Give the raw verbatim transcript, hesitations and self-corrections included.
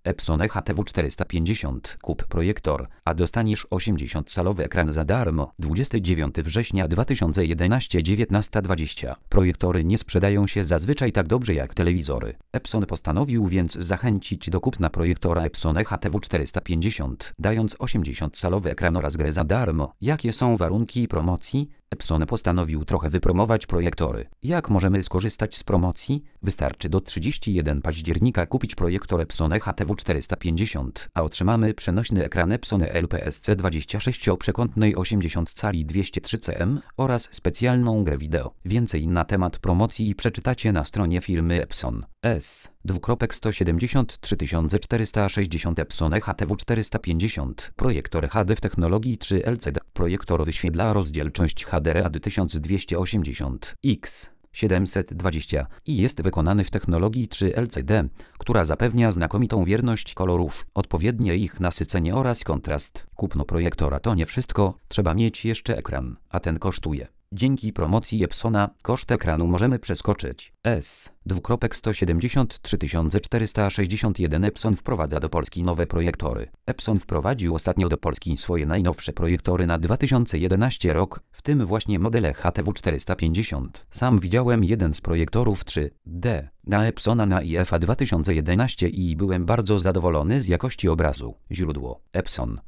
Epson E H T W czterysta pięćdziesiąt. Kup projektor, a dostaniesz osiemdziesiątcalowy ekran za darmo. dwudziestego dziewiątego września dwa tysiące jedenastego, dziewiętnasta dwadzieścia. Projektory nie sprzedają się zazwyczaj tak dobrze jak telewizory. Epson postanowił więc zachęcić do kupna projektora Epson E H T W czterysta pięćdziesiąt, dając osiemdziesiątcalowy ekran oraz grę za darmo. Jakie są warunki promocji? Epson postanowił trochę wypromować projektory. Jak możemy skorzystać z promocji? Wystarczy do trzydziestego pierwszego października kupić projektor Epson E H T W czterysta pięćdziesiąt, a otrzymamy przenośny ekran Epson L P S C dwadzieścia sześć o przekątnej osiemdziesiąt cali dwieście trzy cm oraz specjalną grę wideo. Więcej na temat promocji przeczytacie na stronie firmy Epson. S. sto siedemdziesiąt trzy tysiące czterysta sześćdziesiąt Epson E H T W czterysta pięćdziesiąt. Projektor H D w technologii trzy L C D. Projektor wyświetla rozdzielczość H D R A D tysiąc dwieście osiemdziesiąt X siedemset dwadzieścia i jest wykonany w technologii trzy L C D, która zapewnia znakomitą wierność kolorów, odpowiednie ich nasycenie oraz kontrast. Kupno projektora to nie wszystko, trzeba mieć jeszcze ekran, a ten kosztuje. Dzięki promocji Epsona koszt ekranu możemy przeskoczyć. S. sto siedemdziesiąt trzy tysiące czterysta sześćdziesiąt jeden Epson wprowadza do Polski nowe projektory. Epson wprowadził ostatnio do Polski swoje najnowsze projektory na dwa tysiące jedenasty rok, w tym właśnie modele H T W czterysta pięćdziesiąt. Sam widziałem jeden z projektorów trzy D na Epsona na I F A dwa tysiące jedenaście i byłem bardzo zadowolony z jakości obrazu. Źródło: Epson.